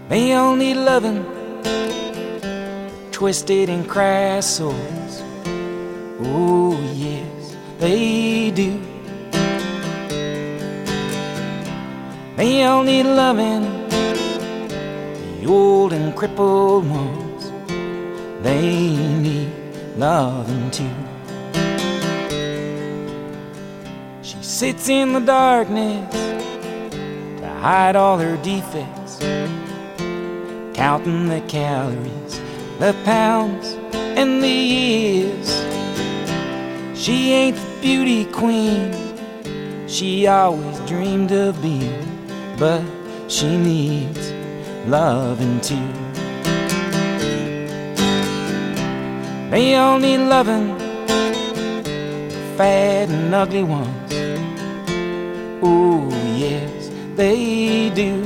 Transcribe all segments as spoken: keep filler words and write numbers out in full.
They all need loving, twisted and crass souls. Oh yes, they do. They all need loving, the old and crippled ones. They need loving too. She sits in the darkness to hide all her defects, counting the calories, the pounds, and the years. She ain't the beauty queen she always dreamed of being, but she needs loving too. They all need loving, the fat and ugly ones. Oh yes, they do.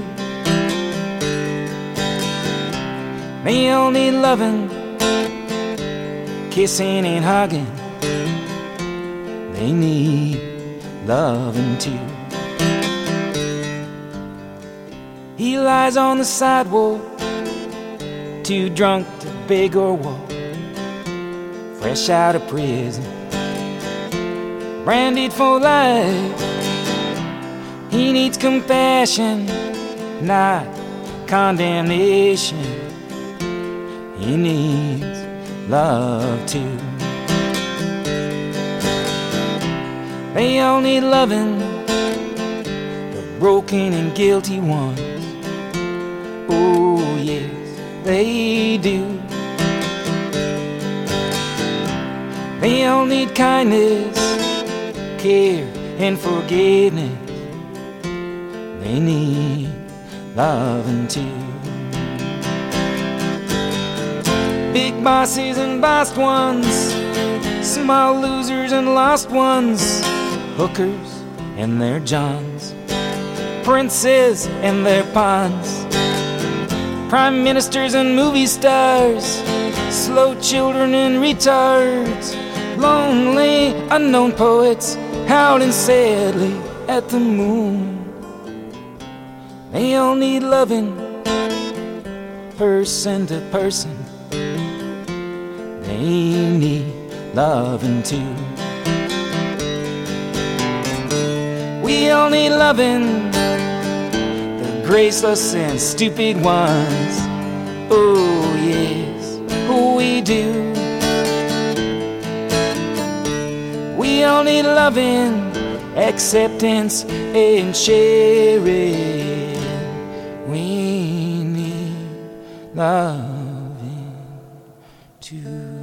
They all need loving, kissing and hugging. They need loving too. He lies on the sidewalk, too drunk to beg or walk, fresh out of prison, branded for life. He needs compassion, not condemnation. He needs love too. They all need loving, the broken and guilty ones. Oh yes, they do. They all need kindness, care, and forgiveness. They need loving too. Big bosses and bossed ones, small losers and lost ones, hookers and their johns, princes and their pawns, prime ministers and movie stars, slow children and retards, lonely unknown poets howling sadly at the moon. They all need loving, person to person. They need loving too. We all need loving, the graceless and stupid ones. Oh yes, we do. We all need loving, acceptance and sharing. We need loving too.